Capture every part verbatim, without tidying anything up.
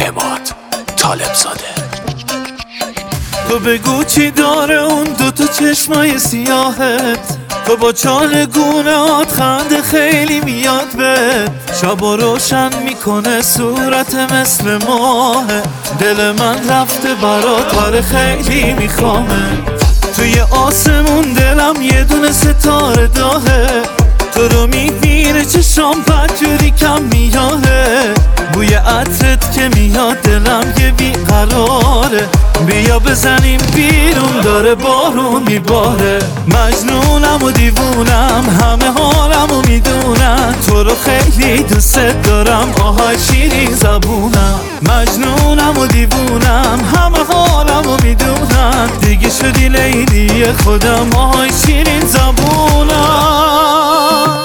اماد طالب زاده. تو بگو چی داره اون دوتا چشمای سیاهت، تو با چال گونهات خنده خیلی میاد بهت، شبا روشن میکنه صورت مثل ماهه، دل من رفته برات آره خیلی میخوامه، توی آسمون دلم یه دونه ستاره داهه، تو رو میبینه چشام پنجوری کم میاره، بوی عطرت که میاد دلم یه بیقراره، بیا بزنیم بیرون داره بارون میباره، مجنونم و دیوونم همه حالم و میدونم، تو رو خیلی دوست دارم آهای شیرین زبونم، مجنونم و دیوونم همه حالم و میدونم، دیگه شدی لیلی خودم آهای شیرین زبونم.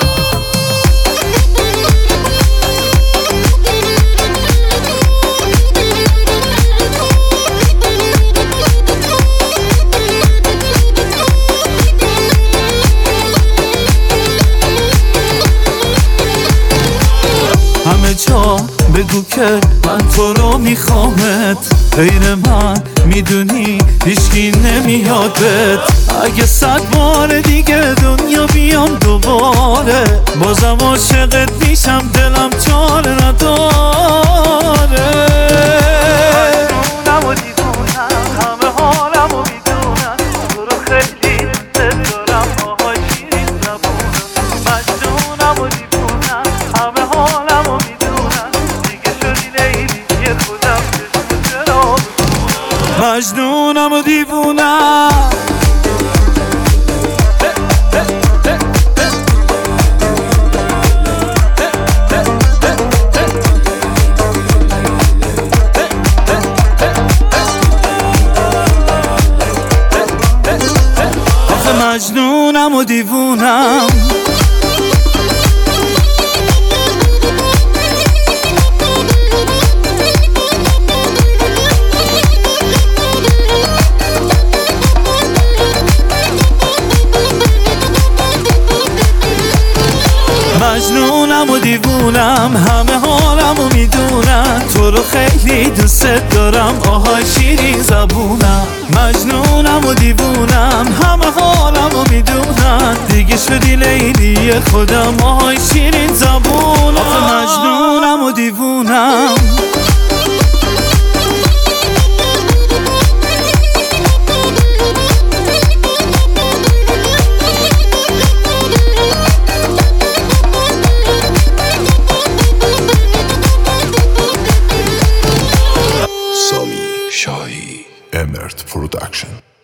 همه جا بگو که من تو رو میخوامت، غیر من میدونی هیچکی نمیادت، اگه صد بار دیگه دنیا بیام دوباره، بازم عاشقت میشم دلم چاره نداره، مجنونم و دیوونم همه حالم و میدونم، تو رو خیلی دوست دارم آهای شیرین زبونم، مجنونم و دیوونم همه حالم و میدونم، دیگه شدی لیلی یه خودم مجنونم و دیوونم. آخه مجنونم و دیوونم. مجنونم و دیوونم همه حالم و میدونم، تو رو خیلی دوست دارم آهای شیرین زبونم، مجنونم و دیوونم همه حالم و میدونم، دیگه شدی لیلی خودم آهای شیرین زبونم، آخه مجنونم و دیوونم. شاهی امرت پروداکشن.